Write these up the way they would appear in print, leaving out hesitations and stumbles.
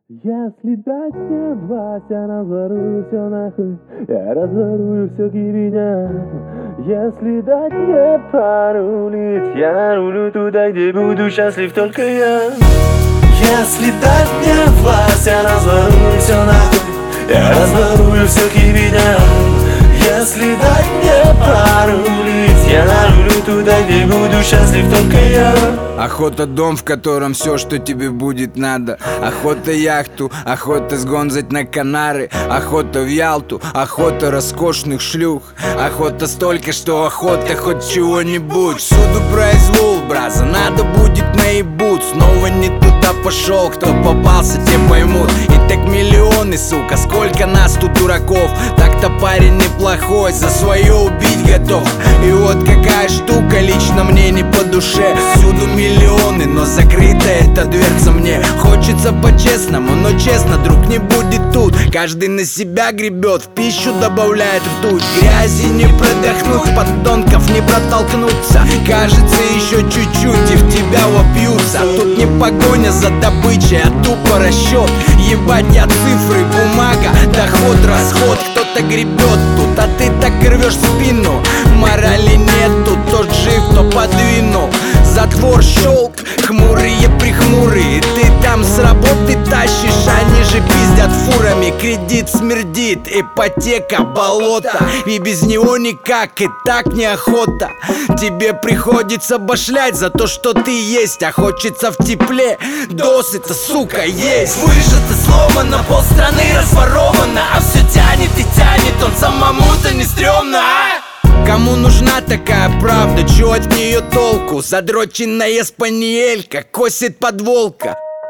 Если дать мне власть, я разворую все нахуй. Я разворую все кибиня. Если дать мне порулить, я нарулю туда, где буду счастлив только я. Если дать мне власть, я разворую все нахуй. Я разворую все кибиня. Если дать мне порулить, я нарулю туда, где буду счастлив только я. Охота дом, в котором все, что тебе будет надо. Охота яхту, охота сгонзать на Канары. Охота в Ялту, охота роскошных шлюх. Охота столько, что охота хоть чего-нибудь. Всюду произвол, браза, надо будет наебут. Снова не туда пошел, кто попался, те поймут. И так миллионы, сука, сколько нас тут дураков. Так-то парень неплохой, за свое убить готов. И вот какая штука лично мне не по душе. Всюду миллионы, но закрыта эта дверца мне. Хочется по-честному, но честно, друг, не будет тут. Каждый на себя гребет, в пищу добавляет ртуть. Грязи не продохнуть, подонков не протолкнуться. Кажется, еще чуть-чуть и в тебя вопьются. Тут не погоня за добычей, а тупо расчет. Ебать, я цифры, бумага, доход, расход. Кто-то гребет тут, а ты так и рвешь спину. Морали нету, тот жив, кто подвинул. Затвор щелк, хмурые прихмурые. Ты там с работы тащишь, они же пиздят фурами. Кредит смердит, ипотека, болото. И без него никак, и так неохота. Тебе приходится башлять за то, что ты есть. А хочется в тепле, досыта, сука, есть. Выжато, сломано, полстраны разворовано. А все тянет и тянет, он самому-то не стрёмно, а? Кому нужна такая правда, чё от нее толку? Задроченная спаниелька косит под волка.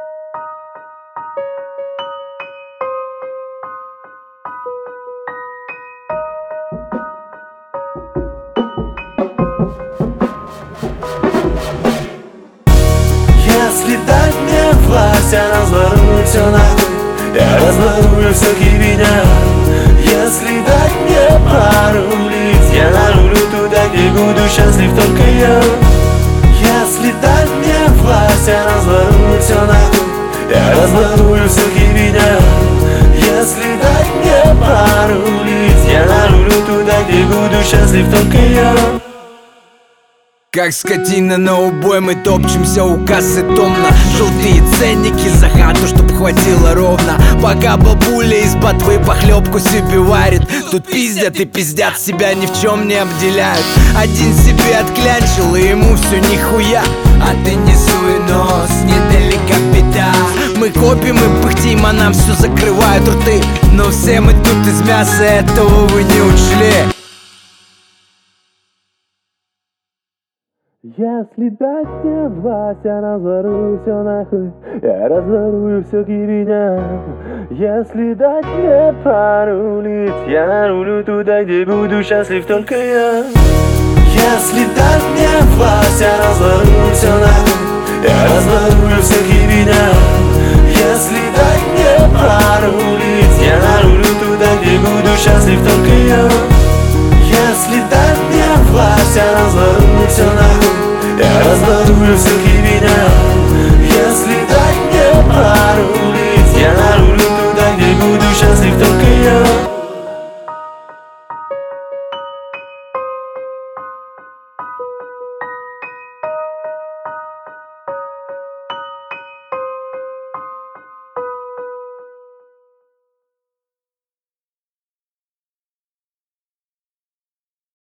Если дать мне власть, я разворую все нахуй. Я разворую все кибиня. Если дать мне порулить, я нарулю туда, где буду счастлив только я. Если дать мне власть, я разворую все нахуй. Я разворую все кибиня. Если дать мне порулить, я нарулю туда, где буду счастлив только я. Как скотина на убой мы топчемся у кассы томно. Желтые ценники за хату, чтоб хватило ровно. Пока бабуля из ботвы похлебку себе варит. Тут пиздят и пиздят, себя ни в чем не обделяют. Один себе отклянчил, и ему все нихуя. А ты не суй нос, недалеко беда. Мы копим и пыхтим, а нам все закрывают рты. Но все мы тут из мяса, этого вы не учли. Если дать мне власть, я разворую все нахуй. Я разворую все кибиня. Если дать мне порулить, я нарулю туда, где буду счастлив только я. Если дать мне власть, я разворую все нахуй. Я разворую все кибиня.